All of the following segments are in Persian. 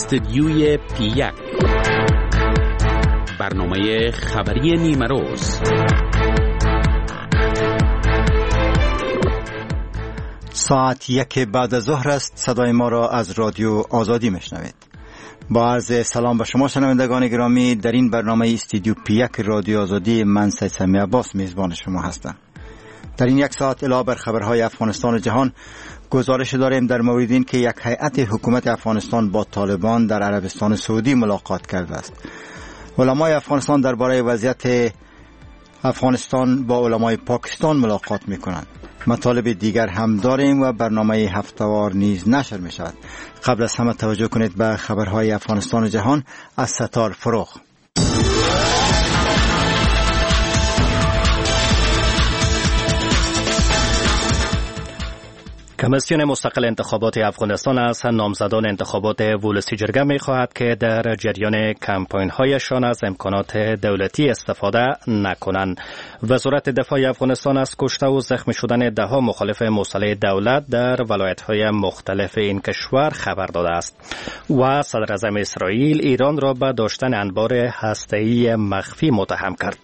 استدیوی پی1 برنامه خبری نیمروز. ساعت 1 بعد از ظهر است. صدای ما را از رادیو آزادی میشنوید. با عرض سلام به شما شنوندگان گرامی، در این برنامه استودیو پی1 رادیو آزادی من سید سمی عباس میزبان شما هستم. در این یک ساعت علاوه بر خبرهای افغانستان و جهان گزارش داریم در مورد این که یک هیئت حکومت افغانستان با طالبان در عربستان سعودی ملاقات کرده است. علمای افغانستان درباره وضعیت افغانستان با علمای پاکستان ملاقات میکنند. مطالب دیگر هم داریم و برنامه هفته‌وار نیز نشر می شود. قبل از همه توجه کنید به خبرهای افغانستان و جهان از ستار فروغ. کمیسیون مستقل انتخابات افغانستان از نامزدان انتخابات ولسی جرگه می خواهد که در جریان کمپاین‌هایشان از امکانات دولتی استفاده نکنند. وزارت دفاع افغانستان از کشته و زخمی شدن ده‌ها مخالف مسلح دولت در ولایت‌های مختلف این کشور خبر داده است و صدر اعظم اسرائیل ایران را به داشتن انبار هسته‌ای مخفی متهم کرد.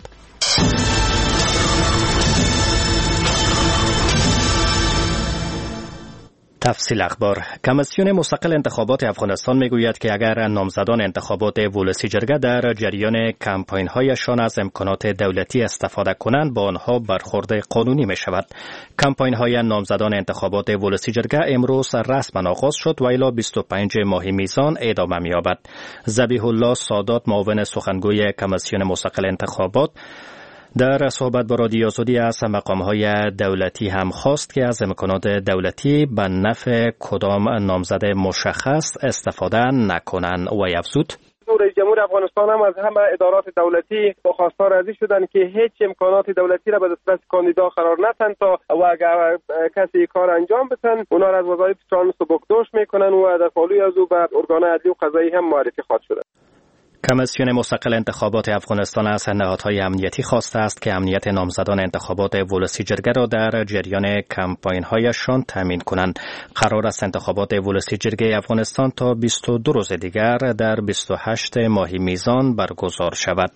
تفصیل اخبار. کمیسیون مستقل انتخابات افغانستان میگوید که اگر نامزدان انتخابات ولسی جرگه در جریان کمپاین‌هایشان از امکانات دولتی استفاده کنند با آنها برخورد قانونی می شود. کمپاین‌های نامزدان انتخابات ولسی جرگه امروز رسما آغاز شد و الی 25 ماه میزان ادامه می‌یابد. ذبیح الله سادات معاون سخنگوی کمیسیون مستقل انتخابات در صحبت با رادیو آزادی از مقام‌های دولتی هم خواست که از امکانات دولتی به نفع کدام نامزد مشخص استفاده نکنند و افزود: رئیس جمهور افغانستان هم از همه ادارات دولتی خواستار ازی شدن که هیچ امکانات دولتی را به دست کاندیدا قرار ندن تا و اگر کسی کار انجام بدن اونا را از وظایفشان سبکدوش میکنن و در پالوی از او به ارگان عدلی و قضایی هم معرفی خواهد شد. کمیسیون مستقل انتخابات افغانستان از نهادهای امنیتی خواسته است که امنیت نامزدان انتخابات ولسی جرگه را در جریان کمپاین‌هایشان تامین کنند. قرار است انتخابات ولسی جرگه افغانستان تا 22 روز دیگر در 28 ماه میزان برگزار شود.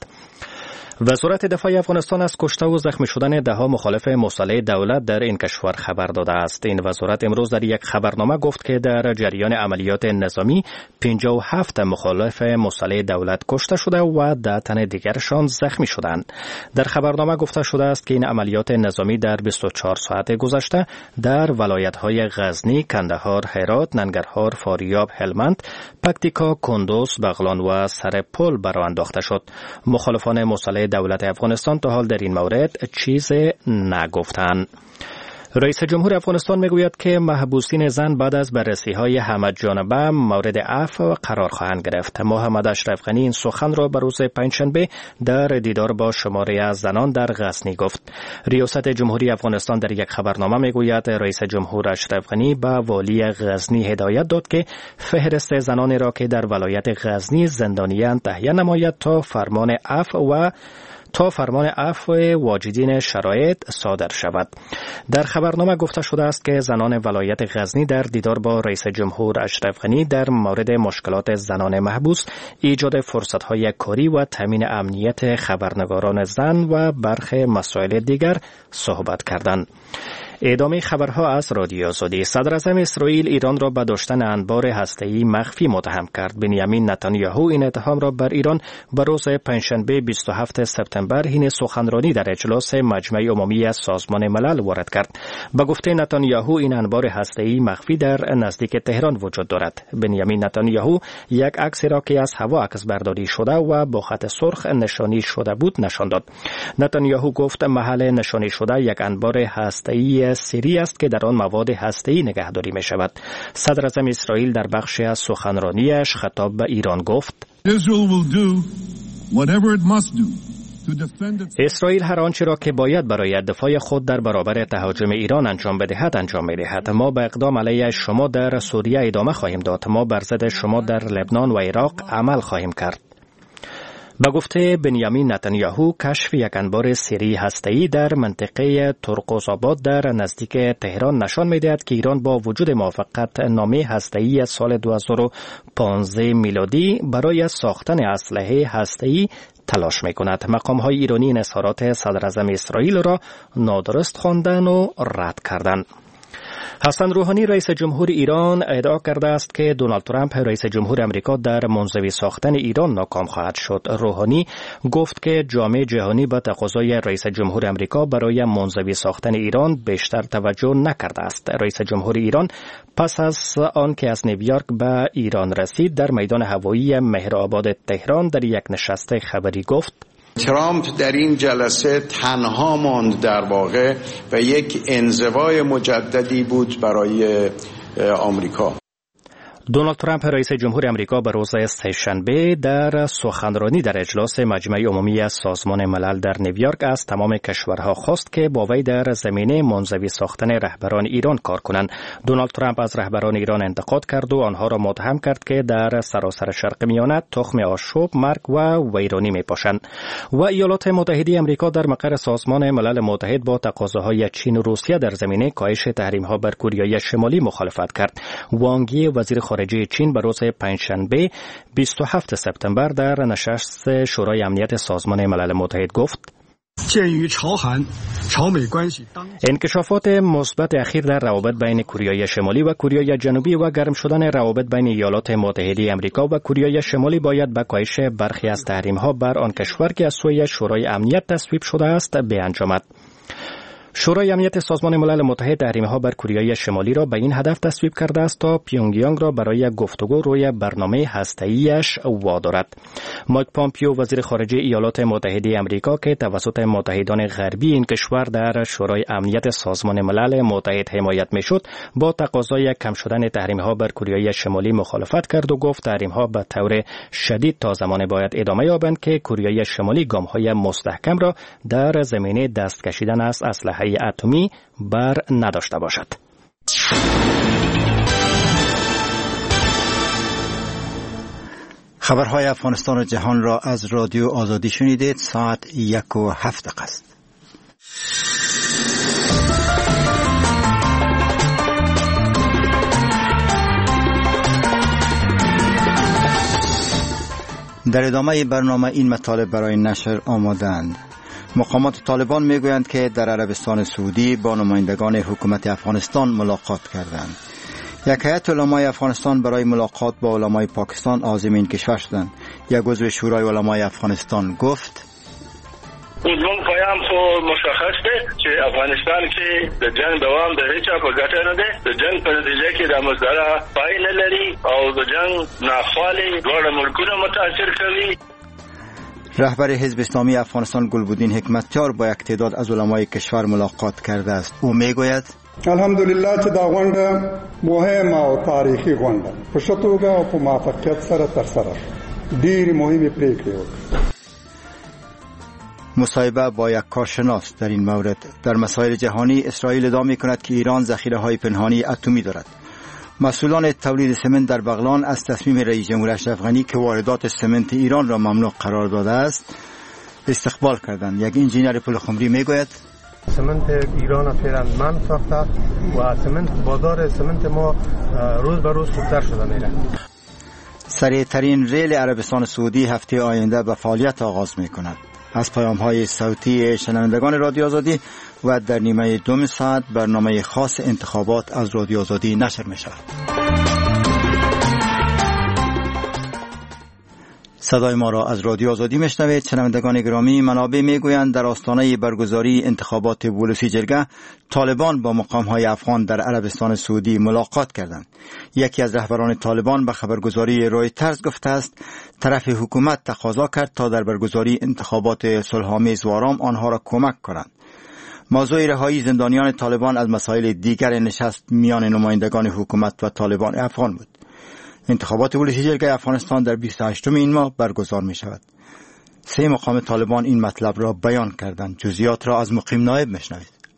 وزارت دفاع افغانستان از کشته و زخمی شدن ده‌ها مخالف مسلح دولت در این کشور خبر داده است. این وزارت امروز در یک خبرنامه گفت که در جریان عملیات نظامی 57 مخالف مسلح دولت کشته شده و 10 تن دیگرشان زخمی شدند. در خبرنامه گفته شده است که این عملیات نظامی در 24 ساعت گذشته در ولایت‌های غزنی، کندهار، هرات، ننگرهار، فاریاب، هلمند، پکتیکا، کندوز، بغلان و سرپل برآ انداخته شد. مخالفان مسلح دولت افغانستان تا حال در این مورد چیز نگفتند. رئیس جمهور افغانستان میگوید که محبوسین زن بعد از بررسی‌های همه‌جانبه مورد عفو قرار خواهند گرفت. محمد اشرف غنی این سخن را به روز پنجشنبه در دیدار با شماره از زنان در غزنی گفت. ریاست جمهوری افغانستان در یک خبرنامه میگوید رئیس جمهور اشرف غنی به والی غزنی هدایت داد که فهرست زنانی را که در ولایت غزنی زندانیان تهیه نماید تا فرمان عفو واجدین شرایط صادر شود. در خبرنامه گفته شده است که زنان ولایت غزنی در دیدار با رئیس جمهور اشرف غنی در مورد مشکلات زنان محبوس، ایجاد فرصت‌های کاری و تامین امنیت خبرنگاران زن و برخی مسائل دیگر صحبت کردند. ادامه خبرها از رادیو آزادی. صدر اعظم اسرائیل ایران را به داشتن انبار هسته‌ای مخفی متهم کرد. بنیامین نتانیاهو این اتهام را بر ایران به روز پنجشنبه 27 سپتامبر حین سخنرانی در اجلاس مجمع عمومی سازمان ملل وارد کرد. به گفته نتانیاهو این انبار هسته‌ای مخفی در نزدیک تهران وجود دارد. بنیامین نتانیاهو یک عکس را که از هوا عکس برداری شده و با خط سرخ نشانی شده بود نشان داد. نتانیاهو گفت محل نشانی شده یک انبار هسته‌ای سری است که در آن مواد هسته‌ای نگهداری می شود. صدر اعظم اسرائیل در بخشی از سخنرانیش خطاب به ایران گفت: اسرائیل هر آنچه را که باید برای دفاع خود در برابر تهاجم ایران انجام بدهد انجام می‌دهد. ما به اقدام علیه شما در سوریه ادامه خواهیم داد. ما بر ضد شما در لبنان و عراق عمل خواهیم کرد. به گفته بنیامین نتانیاهو، کشف یک انبار سری هسته‌ای در منطقه ترقوزآباد در نزدیک تهران نشان می‌دهد که ایران با وجود موافقت نامه هسته‌ای سال 2015 میلادی برای ساختن اسلحه هسته‌ای تلاش می‌کند. مقام‌های ایرانی این اظهارات صدراعظم اسرائیل را نادرست خواندند و رد کردند. حسن روحانی رئیس جمهور ایران ادعا کرده است که دونالد ترامپ رئیس جمهور امریکا در منزوی ساختن ایران ناکام خواهد شد. روحانی گفت که جامعه جهانی به تقاضای رئیس جمهور امریکا برای منزوی ساختن ایران بیشتر توجه نکرده است. رئیس جمهور ایران پس از آن که از نیویورک به ایران رسید در میدان هوایی مهرآباد تهران در یک نشست خبری گفت: ترامپ در این جلسه تنها ماند در واقع و یک انزوای مجددی بود برای آمریکا. دونالد ترامپ رئیس جمهور امریکا به روز سه‌شنبه در سخنرانی در اجلاس مجمع عمومی سازمان ملل در نیویورک از تمام کشورها خواست که با وی در زمینه منزوی ساختن رهبران ایران کار کنند. دونالد ترامپ از رهبران ایران انتقاد کرد و آنها را متهم کرد که در سراسر شرق میانه تخم آشوب، مرگ و ویرانی میپاشند. و ایالات متحده امریکا در مقر سازمان ملل متحد با تقاضاهای چین و روسیه در زمینه کاهش تحریم‌ها بر کره شمالی مخالفت کرد. وانگ یی وزیر خارجه چین به روز پنجشنبه 27 سپتامبر در نشست شورای امنیت سازمان ملل متحد گفت: انکشافات مثبت اخیر در روابط بین کره شمالی و کره جنوبی و گرم شدن روابط بین ایالات متحده امریکا و کره شمالی باید به کاهش برخی از تحریم‌ها بر آن کشور که از سوی شورای امنیت تصویب شده است بیانجامد. شورای امنیت سازمان ملل متحد تحریم‌ها بر کره شمالی را به این هدف تصویب کرده است تا پیونگیانگ را برای گفتگو روی برنامه هسته‌ایش وادارد. مایک پامپیو وزیر خارجه ایالات متحده آمریکا که توسط متحدان غربی این کشور در شورای امنیت سازمان ملل متحد حمایت می‌شد، با تقاضای کم شدن تحریم‌ها بر کره شمالی مخالفت کرد و گفت تحریم‌ها به طور شدید تا زمانی باید ادامه یابند که کره شمالی گام‌های مستحکم را در زمینه دست کشیدن از اسلحه اتمی بر نداشته باشد. خبرهای افغانستان و جهان را از رادیو آزادی شنیدید. ساعت 1:07 است. در ادامه برنامه این مطالب برای نشر آمادند. مقامات طالبان میگویند که در عربستان سعودی با نمایندگان حکومت افغانستان ملاقات کردند. یک هیئت علمای افغانستان برای ملاقات با علمای پاکستان عازم این کشور شدند. یک عضو شورای علمای افغانستان گفت: زمون پیام خو مشخصه که افغانستان کې د جنگ دوام د هیڅ په ګټه نه ده. د جنگ په نتیجه کې د مصدره پای نه لري او د جنگ ناخوالي ډېر ملکونه متاثر کوي. رهبر حزب اسلامی افغانستان گلبدین حکمتیار با یک تعداد از علمای کشور ملاقات کرده است. او میگوید: الحمدلله چې دا غونډه مهمه او تاریخي غونډه په ښه توګه او په موافقت سره ترسره شوه. ډېرې مهمې پریکړې وکړې. مصاحبه با یک کارشناس در این مورد: در مسائل جهانی اسرائیل ادعا می‌کند که ایران ذخیره‌های پنهانی اتمی دارد. مسئولان تولید سمنت در بغلان از تصمیم رئیس جمهور اشرف غنی که واردات سمنت ایران را ممنوع قرار داده است استقبال کردند. یک انجینر پلخمری میگوید: سمنت ایران فعلا من ساخته و بازار سمنت ما روز به روز خوبتر شده میره. سریع ترین ریل عربستان سعودی هفته آینده به فعالیت آغاز میکند. از پیام‌های صوتی شنوندگان رادیو آزادی و در نیمه دوم ساعت برنامه خاص انتخابات از رادیو آزادی نشر می‌شود. صدای ما را از رادیو آزادی میشنوید. شنوندگان گرامی، منابع میگویند در آستانه برگزاری انتخابات ولسی جرگه طالبان با مقام‌های افغان در عربستان سعودی ملاقات کردند. یکی از رهبران طالبان به خبرگزاری رویترز گفته است طرف حکومت تقاضا کرد تا در برگزاری انتخابات صلح‌آمیز و آرام آنها را کمک کنند. موضوع رهایی زندانیان طالبان از مسائل دیگر نشست میان نمایندگان حکومت و طالبان افغان بود. انتخابات ولسی جرگه افغانستان در 28 این ماه برگزار می شود. 3 مقام طالبان این مطلب را بیان کردند. جزئیات را از مقیم نایب میشنوید.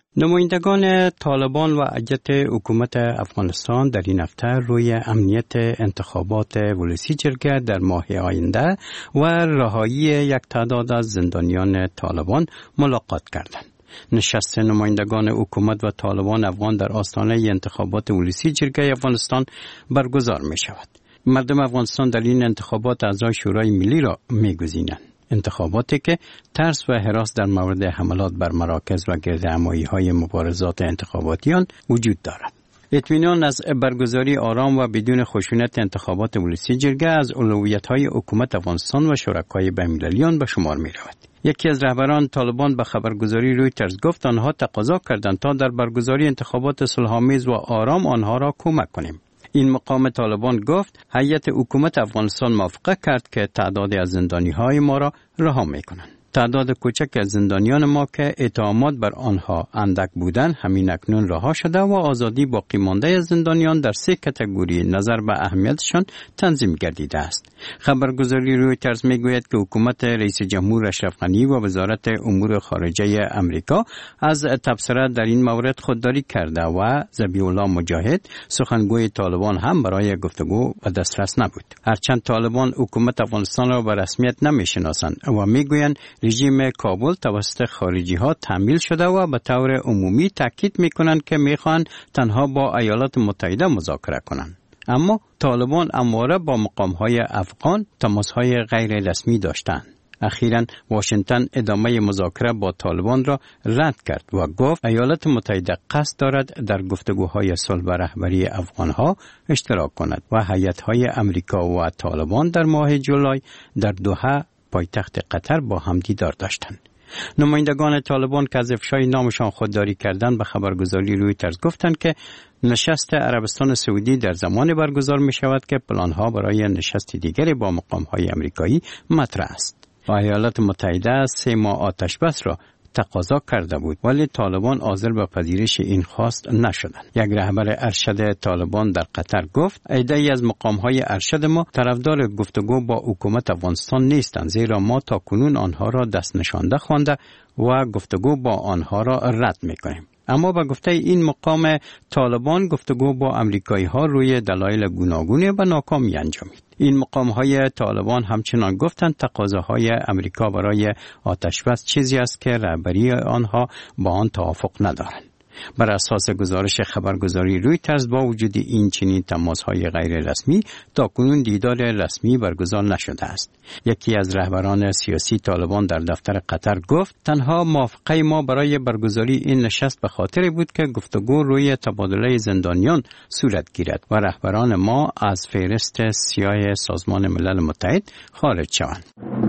نمایندگان طالبان و اجت حکومت افغانستان در این هفته روی امنیت انتخابات ولسی جرگه در ماه آینده و رهایی یک تعداد از زندانیان طالبان ملاقات کردند. نشست نمایندگان حکومت و طالبان افغان در آستانه انتخابات ولسی جرگه افغانستان برگزار می شود. مردم افغانستان در این انتخابات اعضای شورای ملی را می گزینند. انتخاباتی که ترس و هراس در مورد حملات بر مراکز و گردهمایی‌های مبارزات انتخاباتی آن وجود دارد. اطمینان از برگزاری آرام و بدون خشونت انتخابات ولسی جرگه از اولویت‌های حکومت افغانستان و شرکای بین‌المللی آن به شمار می‌رود. یکی از رهبران طالبان به خبرگزاری رویترز گفت آنها تقاضا کردند تا در برگزاری انتخابات صلح‌آمیز و آرام آنها را کمک کنیم. این مقام طالبان گفت هیئت حکومت افغانستان موافقه کرد که تعدادی از زندانی‌های ما را رها می‌کنند. تعداد کوچک از زندانیان ما که اتهامات بر آنها اندک بودند همین اکنون رها شده و آزادی باقی مانده از زندانیان در 3 کاتگوری نظر به اهمیتشان تنظیم گردیده است. خبرگزاری رویترز میگوید که حکومت رئیس جمهور اشرف غنی و وزارت امور خارجه امریکا از تبصره در این مورد خودداری کرده و ذبیح الله مجاهد سخنگوی طالبان هم برای گفتگو و دسترس نبود. هرچند طالبان حکومت افغانستان را به رسمیت نمیشناسند و میگویند رژیم کابل توسط خارجی ها تحمیل شده و به طور عمومی تاکید میکنند که میخوان تنها با ایالات متحده مذاکره کنند. اما طالبان همواره با مقام های افغان تماس های غیر رسمی داشتند. اخیراً واشنگتن ادامه مذاکره با طالبان را رد کرد و گفت ایالات متحده قصد دارد در گفتگوهای صلح به رهبری افغانها اشتراک کند و هیئت‌های امریکا و طالبان در ماه جولای در دوحه پایتخت قطر با هم دیدار داشتند. نمایندگان طالبان که از افشای نامشان خودداری کردند به خبرگزاری رویترز گفتند که نشست عربستان سعودی در زمان برگزار می شود که پلانها برای نشست دیگری با مقام‌های امریکایی مطرح است. ایالات متحده 3 ماه آتش بس را تقاضا کرده بود ولی طالبان حاضر به پذیرش این خواست نشدند. یک رهبر ارشد طالبان در قطر گفت عده‌ای از مقام‌های ارشد ما طرفدار گفتگو با حکومت افغانستان نیستند زیرا ما تاکنون آنها را دست نشانده خوانده و گفتگو با آنها را رد می‌کنیم. اما با گفته این مقام طالبان گفتگو با امریکایی ها روی دلایل گوناگون و ناکامی انجامید. این مقام های طالبان همچنان گفتند تقاضاهای امریکا برای آتشبس چیزی است که رهبری آنها با آن توافق ندارند. بر اساس گزارش خبرگزاری رویترز با وجود این چنین تماس‌های غیر رسمی تاکنون دیدار رسمی برگزار نشده است. یکی از رهبران سیاسی طالبان در دفتر قطر گفت تنها موافقه ما برای برگزاری این نشست به خاطر بود که گفتگو روی تبادله زندانیان صورت گیرد و رهبران ما از فهرست سیاه سازمان ملل متحد خارج شوند.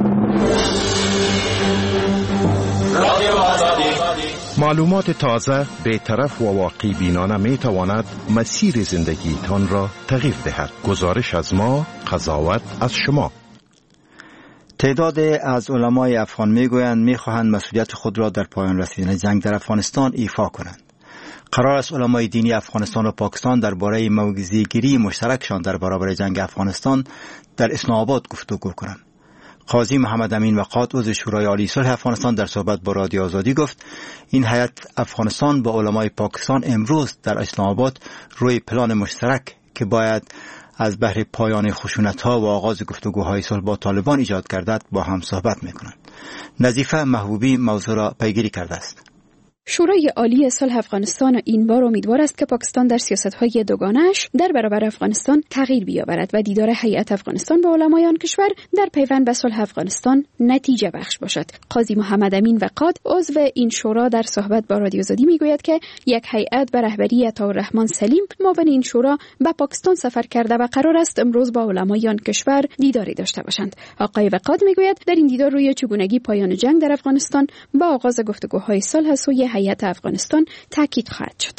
معلومات تازه، بی‌طرف و واقعی بینانه می تواند مسیر زندگیتان را تغییر دهد. گزارش از ما، قضاوت از شما. تعداد از علمای افغان میگویند میخواهند مسئولیت خود را در پایان رسیدن جنگ در افغانستان ایفا کنند. قرار است علمای دینی افغانستان و پاکستان درباره موضع‌گیری مشترکشان در برابر جنگ افغانستان در اسلام آباد گفتگو کنند. قاضی محمد امین وقاد عضو شورای عالی صلح افغانستان در صحبت با رادیو آزادی گفت این هیئت افغانستان با علمای پاکستان امروز در اسلام آباد روی پلان مشترک که باید از بهر پایان خشونت‌ها و آغاز گفتگوهای صلح با طالبان ایجاد گردد با هم صحبت می‌کنند. نظیفه محبوبی موضوع را پیگیری کرده است. شورای عالی صلح افغانستان این بار امیدوار است که پاکستان در سیاست‌های دوگانه‌اش در برابر افغانستان تغییر بیاورد و دیدار هیئت افغانستان با علمای آن کشور در پیوند به صلح افغانستان نتیجه بخش باشد. قاضی محمد امین وقاد عضو این شورا در صحبت با رادیو آزادی میگوید که یک هیئت به رهبری عطاالرحمن سلیم معاون این شورا به پاکستان سفر کرده و قرار است امروز با علمای آن کشور دیداری داشته باشند. آقای وقاد میگوید در این دیدار روی چگونگی پایان جنگ در افغانستان با آغاز گفتگوهای صلح سوی هیئت افغانستان تاکید خواهد شد.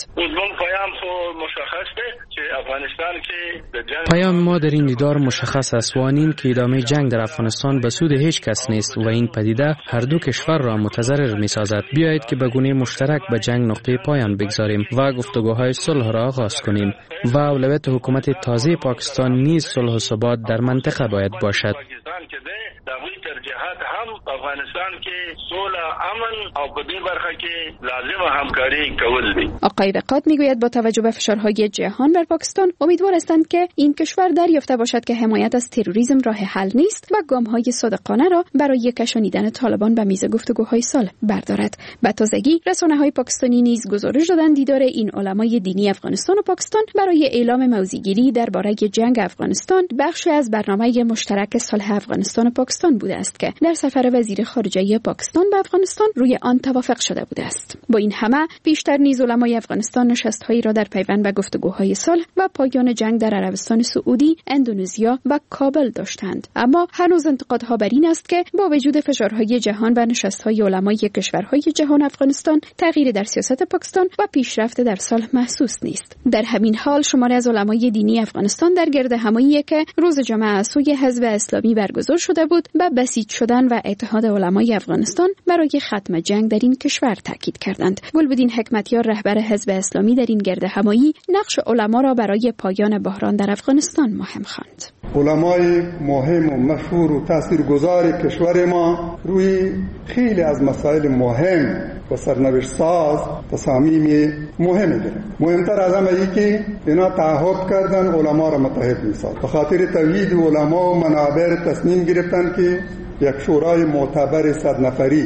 پیام ما در این دیدار مشخص است و آن این که ادامه جنگ در افغانستان به سود هیچ کس نیست و این پدیده هر دو کشور را متضرر می‌سازد. بیایید که به گونه مشترک به جنگ نقطه پایان بگذاریم و گفتگوهای صلح را آغاز کنیم و اولویت حکومت تازه پاکستان نیز صلح و ثبات در منطقه باید باشد. افغانستان کې صلح امن او په دې برخه کې لازمه همکاري کول دي. آقای وقاد میگوید با توجه به فشارهای جهان بر پاکستان امیدوار هستند که این کشور دریافته باشد که حمایت از تروریسم راه حل نیست و گام‌های صادقانه را برای کشانیدن طالبان به میز گفتگوهای صلح بردارد. به تازگی رسانه‌های پاکستانی نیز گزارش دادند دیدار این علمای دینی افغانستان و پاکستان برای اعلام موضع‌گیری درباره جنگ افغانستان بخشی از برنامه مشترک صلح افغانستان و پاکستان بوده است که در سفر وزیر خارجه پاکستان به افغانستان روی آن توافق شده بوده است. با این همه پیشتر نیز علمای افغانستان نشست‌هایی را در پیوند به گفتگوهای صلح و پایان جنگ در عربستان سعودی، اندونزیا و کابل داشتند. اما هنوز انتقادها بر این است که با وجود فشارهای جهان و نشست‌های علمای کشورهای جهان افغانستان تغییر در سیاست پاکستان و پیشرفت در صلح محسوس نیست. در همین حال شماری از علمای دینی افغانستان در گردهمایی که روز جمعه سوی حزب اسلامی برگزار شده بود به بسیج شدن و اتحاد علمای افغانستان برای ختم جنگ در این کشور تاکید کردند. گلبدین حکمتیار رهبر حزب اسلامی در این گردهمایی نقش علما را برای پایان بحران در افغانستان مهم خواند. علمای مهم و مشهور و تاثیرگذار کشور ما روی خیلی از مسائل مهم و سرنوشت ساز تصامیم مهمی گرفت. مهمتر از همه ای که اینا تعهد کردن علما را متحد می‌سازند. به خاطر توحید علما و منابر تصمیم گرفتن که یک شورای معتبر 100 نفری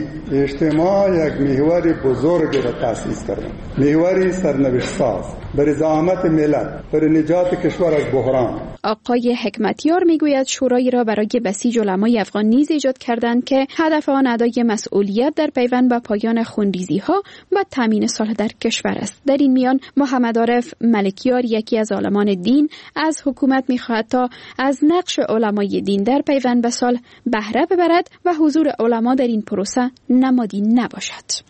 اجتماع یک محور بزرگ را تأسیس کردند. محوری سرنوشت ساز برای زعامت ملت، برای نجات کشور از بحران. آقای حکمتیار میگوید شورایی را برای بسیج علمای افغان نیز ایجاد کردند که هدف آن ادای مسئولیت در پیوند به پایان خونریزی‌ها و تامین صلح در کشور است. در این میان محمد عارف ملکیار یکی از عالمان دین از حکومت می‌خواهد تا از نقش علمای دین در پیوند به صلح بهره ببرد و حضور علما در این پروسه نمادی نباشد.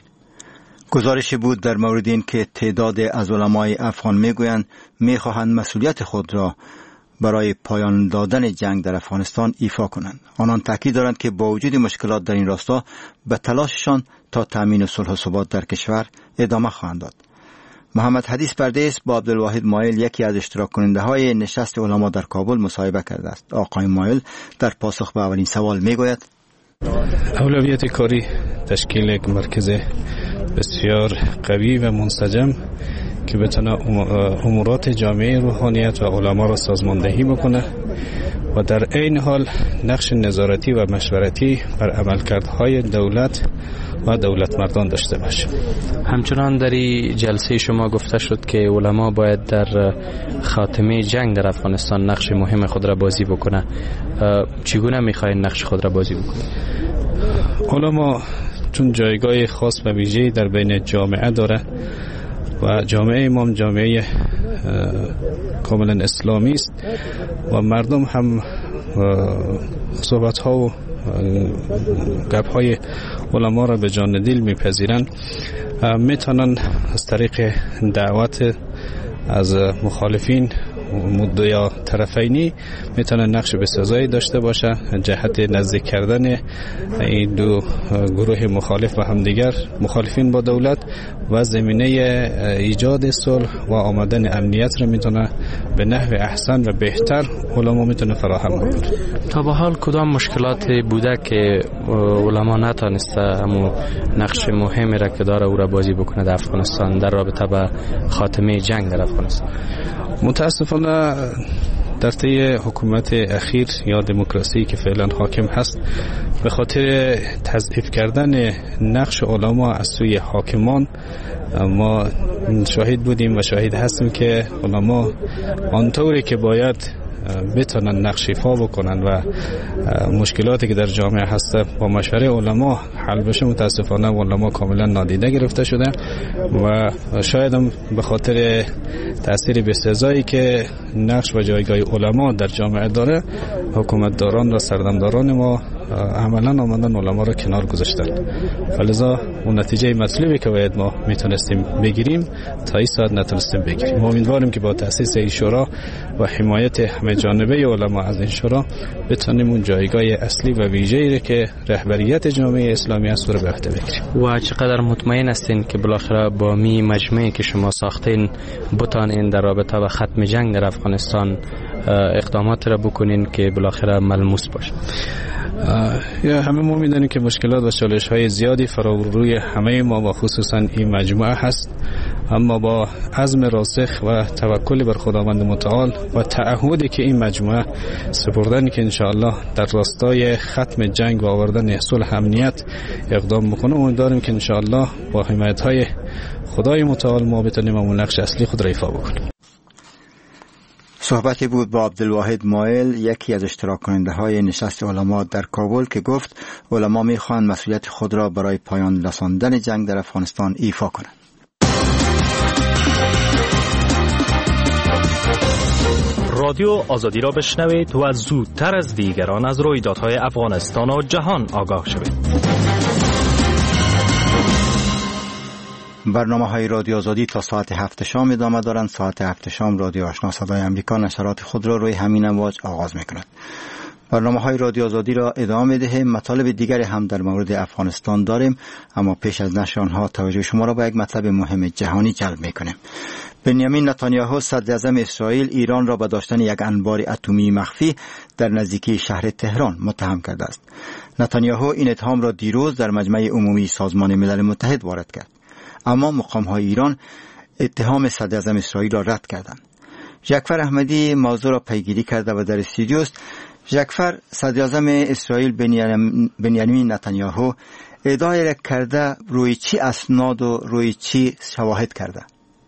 گزارشی بود در مورد این که تعداد از علمای افغان میگویند میخواهند مسئولیت خود را برای پایان دادن جنگ در افغانستان ایفا کنند. آنان تاکید دارند که با وجود مشکلات در این راستا به تلاششان تا تامین صلح و ثبات در کشور ادامه خواهند داد. محمد حدیث پردیس با عبدالواحد مایل یکی از اشتراک کننده های نشست علما در کابل مصاحبه کرده است. آقای مایل در پاسخ به اولین سوال میگوید اولویت کاری تشکیل یک مرکز بسیار قوی و منسجم که بتونه امورات جامعه روحانیت و علما را سازماندهی بکنه و در عین حال نقش نظارتی و مشورتی بر عملکردهای دولت و دولت مردان داشته باشه. همچنان در این جلسه شما گفته شد که علما باید در خاتمه جنگ در افغانستان نقش مهم خود را بازی بکنه. چگونه میخواین نقش خود را بازی بکنه؟ علما چون جایگاه خاص و ویژه‌ای در بین جامعه داره و جامعه امام جامعه کاملا اسلامی است و مردم هم صحبت ها و گپ های علما را به جان دل میپذیرن، میتونن از طریق دعوت از مخالفین مدعی طرفینی میتونه نقش بسزایی داشته باشه جهت نزدیک کردن این دو گروه مخالف و همدیگر، مخالفین با دولت، و زمینه ایجاد صلح و آمدن امنیت رو میتونه به نحو احسن و بهتر علما میتونه فراهم بکنه. تا به حال کدام مشکلات بوده که علما نتونسته همون نقش مهمی را که داره او را بازی بکنه در افغانستان در رابطه با خاتمه جنگ در افغانستان؟ متاسفانه در طی حکومت اخیر یا دموکراسی که فعلا حاکم هست به خاطر تضعیف کردن نقش علما از سوی حاکمان ما شاهد بودیم و شاهد هستیم که علما آنطوری که باید بتونن نقش ایفا بکنن و مشکلاتی که در جامعه هست با مشوره علما حل بشه، متاسفانه علما کاملا نادیده گرفته شده و شاید هم به خاطر تاثیر بسزایی که نقش و جایگاه علما در جامعه داره حکومتداران و سردمداران ما عملا آمدن علما را کنار گذاشتن. فلذا اون نتیجه مطلوبی که باید ما میتونستیم بگیریم تا این ساعت نتونستیم بگیریم. ما امیدواریم که با تأسیس این شورا و حمایت همه جانبه علما از این شورا بتونیم اون جایگاه اصلی و ویژه‌ای که رهبریت جامعه اسلامی است رو به عهده بگیریم. و چقدر مطمئن هستین که بالاخره با می مجمعی که شما ساختین بتانین در رابطه با ختم جنگ در افغانستان اقدامات را بکنین که بالاخره ملموس باشه؟ همه ما میدونیم که مشکلات و چالش های زیادی روی همه ما و خصوصا این مجموعه هست، اما با عزم راسخ و توکل بر خداوند متعال و تعهدی که این مجموعه سپردن که انشاءالله در راستای ختم جنگ و آوردن صلح امنیت اقدام بکنه، امیدواریم که انشاءالله با حمایت های خدای متعال ما بتونیم اون نقش اصلی خود را ایفا بکنیم. صحبتی بود با عبدالواحد مایل، یکی از اشتراک کننده های نشست علما در کابل، که گفت علما میخوان مسئولیت خود را برای پایان رساندن جنگ در افغانستان ایفا کنند. رادیو آزادی را بشنوید و زودتر از دیگران از رویدادهای افغانستان و جهان آگاه شوید. برنامه های رادیو آزادی تا ساعت 7 شام ادامه دارند. ساعت 7 شام رادیو آشنا صدای امریکا نشرات خود را روی همین امواج آغاز می‌کند. برنامه های رادیو آزادی را ادامه دهیم. مطالب دیگری هم در مورد افغانستان داریم، اما پیش از نشر آنها توجه شما را به یک مطلب مهم جهانی جلب می‌کنیم. بنیامین نتانیاهو صدر اعظم اسرائیل ایران را به داشتن یک انبار اتمی مخفی در نزدیکی شهر تهران متهم کرده است. نتانیاهو این اتهام را دیروز در مجمع عمومی سازمان ملل متحد وارد کرد، اما مقام‌های ایران اتهام صدر اعظم اسرائیل را رد کردند. جعفر احمدی موضوع را پیگیری کرده و در استودیو است. جعفر، صدر اعظم اسرائیل بنیامین نتانیاهو ادعای را کرده، روی چی اسناد و روی چی شواهد کرده؟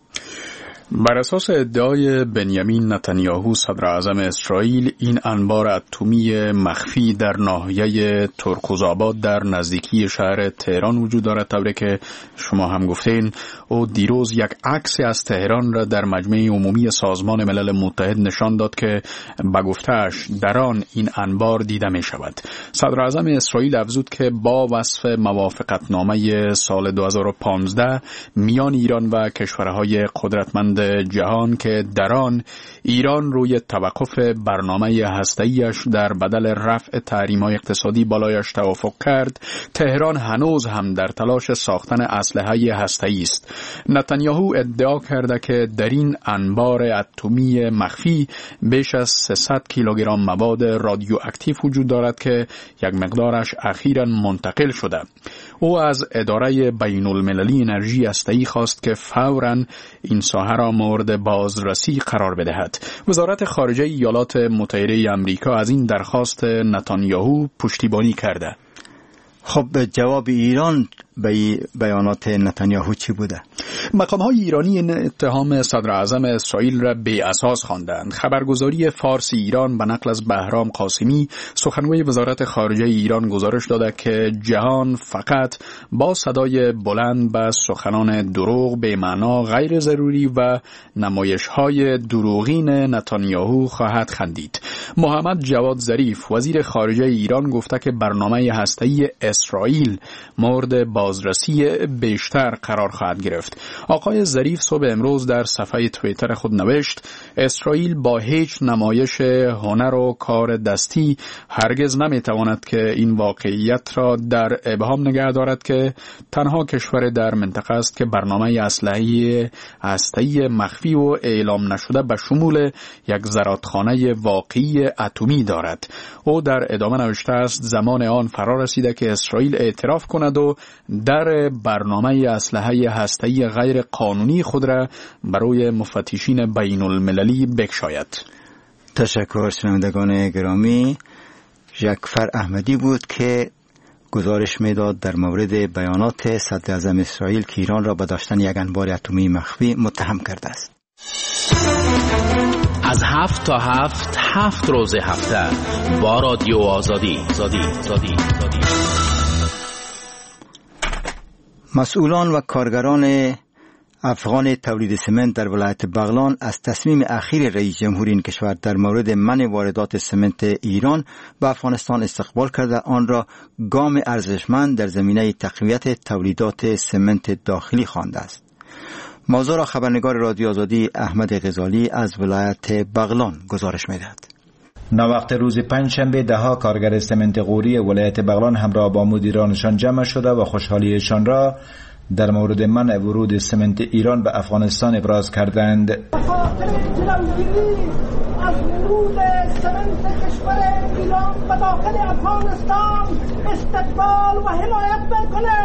بر اساس ادعای بنیامین نتانیاهو صدر اعظم اسرائیل، این انبار اتمی مخفی در ناحیه ترکوزآباد در نزدیکی شهر تهران وجود دارد. طوری که شما هم گفتین، او دیروز یک عکس از تهران را در مجمع عمومی سازمان ملل متحد نشان داد که به گفته‌اش در آن این انبار دیده می شود. صدر اعظم اسرائیل افزود که با وصف موافقتنامه سال 2015 میان ایران و کشورهای قدرتمند جهان که در آن ایران روی توقف برنامه هسته‌ایش در بدل رفع تحریم‌های اقتصادی بالایش توافق کرد، تهران هنوز هم در تلاش ساختن اسلحه هسته‌ای است. نتانیاهو ادعا کرده که در این انبار اتمی مخفی بیش از 300 کیلوگرم مواد رادیواکتیو وجود دارد که یک مقدارش اخیراً منتقل شده. او از اداره بین‌المللی انرژی هسته‌ای خواست که فوراً این ساحه را مورد بازرسی قرار بدهد. وزارت خارجه ایالات متحده آمریکا از این درخواست نتانیاهو پشتیبانی کرده. خب جواب ایران به بیانات نتانیاهو چی بوده؟ مقام‌های ایرانی این اتهام صدر اعظم اسرائیل را بی اساس خواندند. خبرگزاری فارس ایران به نقل از بهرام قاسمی، سخنگوی وزارت خارجه ایران، گزارش داده که جهان فقط با صدای بلند به سخنان دروغ، بی معنا، غیر ضروری و نمایش‌های دروغین نتانیاهو خواهد خندید. محمد جواد ظریف، وزیر خارجه ایران، گفته که برنامه هسته‌ای اسرائیل مورد بازرسی بیشتر قرار خواهد گرفت. آقای ظریف صبح امروز در صفحه توییتر خود نوشت: اسرائیل با هیچ نمایش هنر و کار دستی هرگز نمیتواند که این واقعیت را در ابهام نگه دارد که تنها کشور در منطقه است که برنامه اسلحه هسته‌ای مخفی و اعلام نشده به شمول یک زرادخانه واقعی اتمی دارد. او در ادامه نوشته است: زمان آن فرا رسیده که اسرائیل اعتراف کند و در برنامه اسلحه هسته‌ای غیر قانونی خود را برای مفتشین بین المللی بکشاید. تشکر. شنوندگان گرامی، جعفر احمدی بود که گزارش میداد در مورد بیانات صدر اعظم اسرائیل که ایران را به داشتن یک انبار اتمی مخفی متهم کرده است. از 7 تا 7 روز هفته با رادیو آزادی. مسئولان و کارگران افغان تولید سمنت در ولایت بغلان از تصمیم اخیر رئیس جمهور این کشور در مورد منع واردات سمنت ایران به افغانستان استقبال کرده آن را گام ارزشمند در زمینه تقویت تولیدات سمنت داخلی خوانده است. موضوع را خبرنگار رادیو آزادی احمد غزالی از ولایت بغلان گزارش می‌دهد. ناوقت روز پنجشنبه دهها کارگر سمنت غوری ولایت بغلان همراه با مدیرانشان جمع شده و خوشحالیشان را در مورد منع ورود سمنت ایران به افغانستان ابراز کردند. از ورود سمنت کشور ایران به داخل افغانستان استقبال و حمایت بکنه.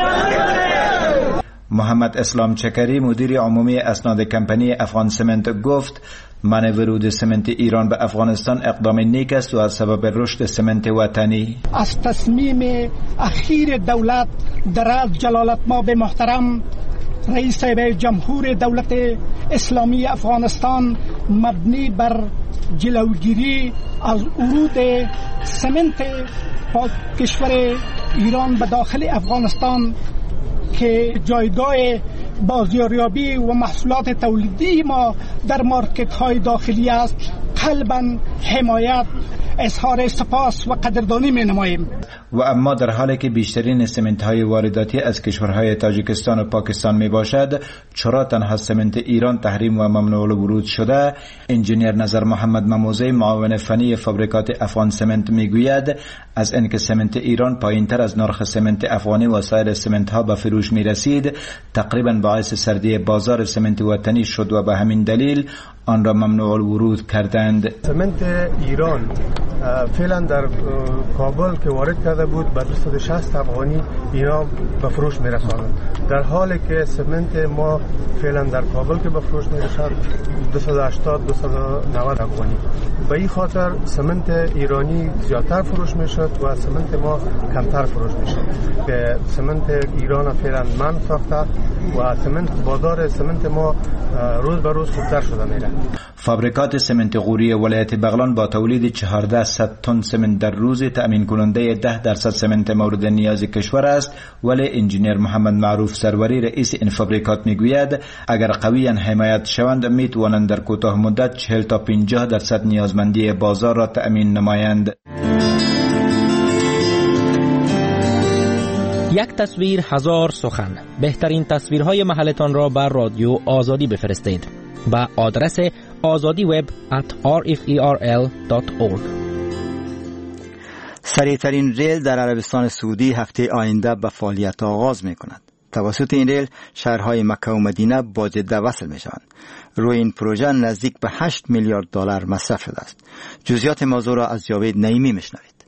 محمد اسلام چکری مدیر عمومی اسناد کمپانی افغان سمنت گفت منع ورود سمنت ایران به افغانستان اقدام نیک است و از سبب رشد سمنت وطنی. از تصمیم اخیر دولت در جلالت مآب محترم رئیس جمهور دولت اسلامی افغانستان مبنی بر جلوگیری از ورود سمنت کشور ایران به داخل افغانستان که جایگاه بازاریابی و محصولات تولیدی ما در مارکت های داخلی است، قلباً حمایت، اظهار سپاس و قدردانی می نماییم. و اما در حالی که بیشترین سمنت های وارداتی از کشورهای تاجیکستان و پاکستان می باشد، چرا تنها سمنت ایران تحریم و ممنوع الورود شده؟ انجینیر نظر محمد مموزه معاون فنی فابریکات افغان سمنت می گوید از اینکه سمنت ایران پایینتر از نرخ سمنت افغانی و سایر سمنت ها به فروش می رسید، تقریبا باعث سردی بازار سمنت وطنی شد و به همین دلیل آن را ممنوع الورود کردند. سمنت ایران فعلا در کابل که وارد کرده بود به 260 افغانی اینا به فروش میرساند، در حالی که سمنت ما فعلا در کابل که به فروش میرسد 280 290 افغانی. به این خاطر سمنت ایرانی زیادتر فروش میشد و سمنت ما کمتر فروش میشد که سمنت ایران فعلا من ساخته و بازار سمنت ما روز به روز خوبتر شده میره. فابریکات سمنت غوری ولایت بغلان با تولید 1400 تن سمنت در روز تأمین کننده 10% سمنت مورد نیاز کشور است، ولی انجینیر محمد معروف سروری رئیس این فابریکات میگوید اگر قویاً حمایت شوند میتوانند در کوتاه مدت 40 تا 50% نیازمندی بازار را تأمین نمایند. یک تصویر هزار سخن. بهترین تصویرهای محلتان را بر رادیو آزادی بفرستید با آدرس azadiweb@rferl.org. سریعترین ریل در عربستان سعودی هفته آینده به فعالیت آغاز می کند. توسط این ریل شهرهای مکه و مدینه با جده وصل می شوند. روی این پروژه نزدیک به 8 میلیارد دلار مصرف شده است. جزئیات موضوع را از جاوید نعیمی میشنوید.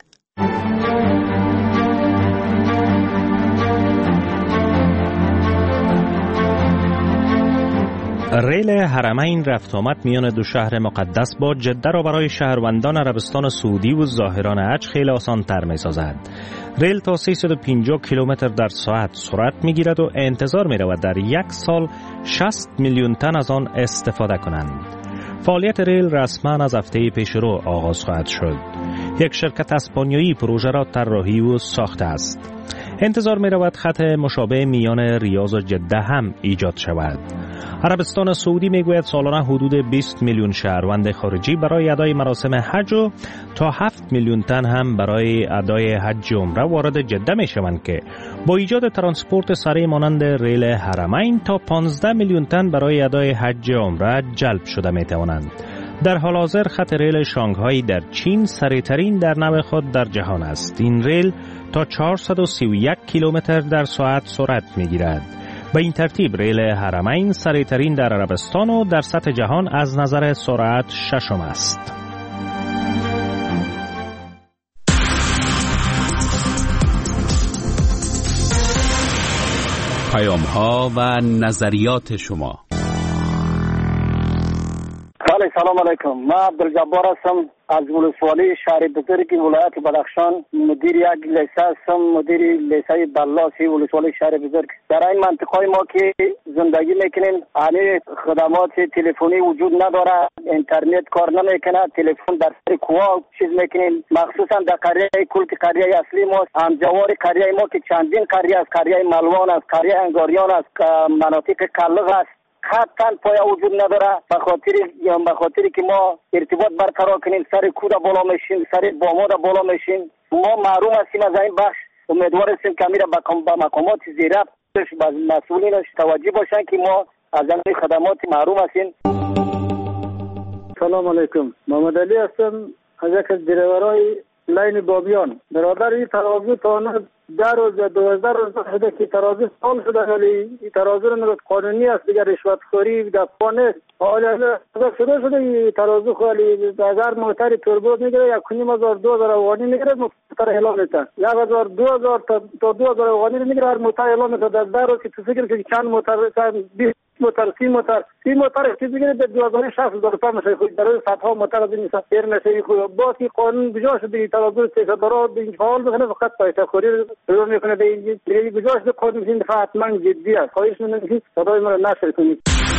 ریل حرمین رفت آمد میان دو شهر مقدس با جده را برای شهروندان عربستان سعودی و زائران حج خیلی آسان تر می سازد. ریل تا 350 کیلومتر در ساعت سرعت می گیرد و انتظار می رود در یک سال 60 میلیون تن از آن استفاده کنند. فعالیت ریل رسما از هفته پیشرو آغاز خواهد شد. یک شرکت اسپانیایی پروژه را طراحی و ساخته است. انتظار می رود خط مشابه میان ریاض و جده هم ایجاد شود. عربستان سعودی میگوید سالانه حدود 20 میلیون شهروند خارجی برای ادای مراسم حج و تا 7 میلیون تن هم برای ادای حج و عمره وارد جده میشوند که با ایجاد ترانسپورت سریع مانند ریل حرمین تا 15 میلیون تن برای ادای حج و عمره جلب شده میتوانند. در حال حاضر خط ریل شانگهای در چین سریعترین در نوع خود در جهان است. این ریل تا 431 کیلومتر در ساعت سرعت میگیرد. به این ترتیب ریل حرمین سریعترین در عربستان و در سطح جهان از نظر سرعت ششم است. پیام‌ها و نظریات شما. سلام علیکم. من عبدالجبار هستم از ولسوالی شهر بزرگ ولایت بدخشان. مدیر یک لیسه هستم، مدیر لیسه بلاسی ولسوالی شهر بزرگ. در این منطقه ما که زندگی میکنیم همه خدمات تلفنی وجود نداره، اینترنت کار نمیکنه، تلفن در سر کوه چیز میکنیم، مخصوصا در قریه کلک قریه اصلی ما، همجوار قریه ما که چندین قریه است، قریه ملوان است، قریه انگاریان است، مناطق کلغ است، حتی پایا وجود نداره. به خاطر که ما ارتباط برقرار کنیم سر کودا بالا میشیم، سر بامادا بالا میشیم. ما محروم هستیم از این بخش. امیدوار هستیم که میره به مقامات زیرا مسئولینش توجه باشن که ما از این خدمات محروم هستیم. سلام علیکم. محمد علی هستم از یک از دریورای لاین بابیان. برادر این تراویح تا 10 روز 12 روز شده که ترازو سال شده، ولی ترازو رو قانونی است دیگر، رشوتخوری در پا نیست. حالا شده ترازو خالی 1000 موتر توربو میگیره، 1,500 2000 افغانی میگیره، موتر اعلام میکنه 1000 2000 تا 2000 افغانی میگیره، هر موتر اعلام میکنه. در 10 روز که تو فکر کنی چند موتر 20 موتر 30 موتر که بگیره به 2600 روپیه میشه. خود برای صدها موتر از این سفر میشه. خود با کی قانون بجا شده ترازو پیشدارا به فعال بکنه، فقط پایتا خوری رو میکنه. به این بجا شده قانون این حتما جدی است. خواهش می‌کنم که صدای ما رو نشر کنید.